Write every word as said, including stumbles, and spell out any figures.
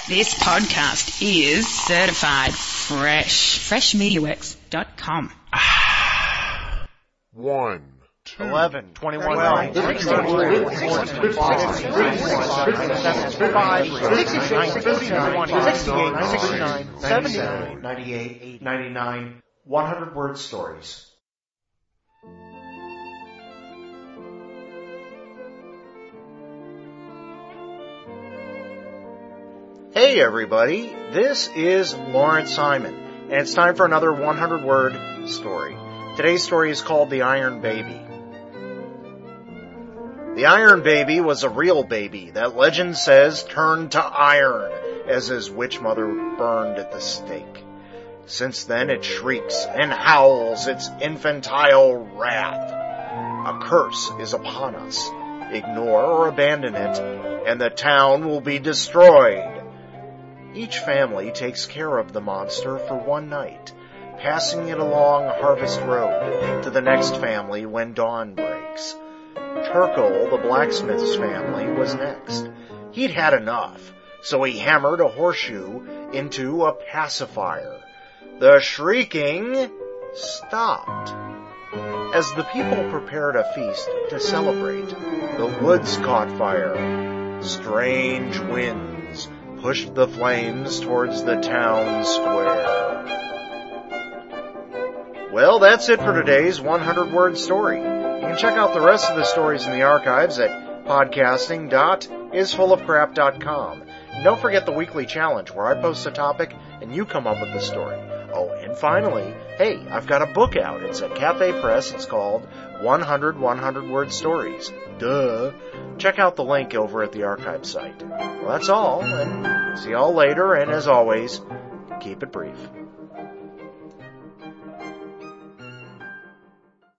This podcast is certified fresh. fresh media works dot com. One. Eleven, twenty-one, nine, sixteen, sixty-nine, seventy-nine, ninety-eight, ninety-nine, one hundred word stories. Hey everybody, this is Lawrence Simon, and it's time for another one hundred word story. Today's story is called The Iron Baby. The Iron Baby was a real baby that legend says turned to iron as his witch mother burned at the stake. Since then it shrieks and howls its infantile wrath. A curse is upon us. Ignore or abandon it, and the town will be destroyed. Each family takes care of the monster for one night, passing it along Harvest Road to the next family when dawn breaks. Turkle, the blacksmith's family, was next. He'd had enough, so he hammered a horseshoe into a pacifier. The shrieking stopped. As the people prepared a feast to celebrate, the woods caught fire. Strange winds pushed the flames towards the town square. Well, that's it for today's one hundred word story. You can check out the rest of the stories in the archives at podcasting dot is full of crap dot com. And don't forget the weekly challenge where I post a topic and you come up with the story. Oh, and finally, hey, I've got a book out. It's at Cafe Press. It's called one hundred one hundred word stories. Duh. Check out the link over at the archive site. Well, that's all, and see y'all later, and as always, keep it brief.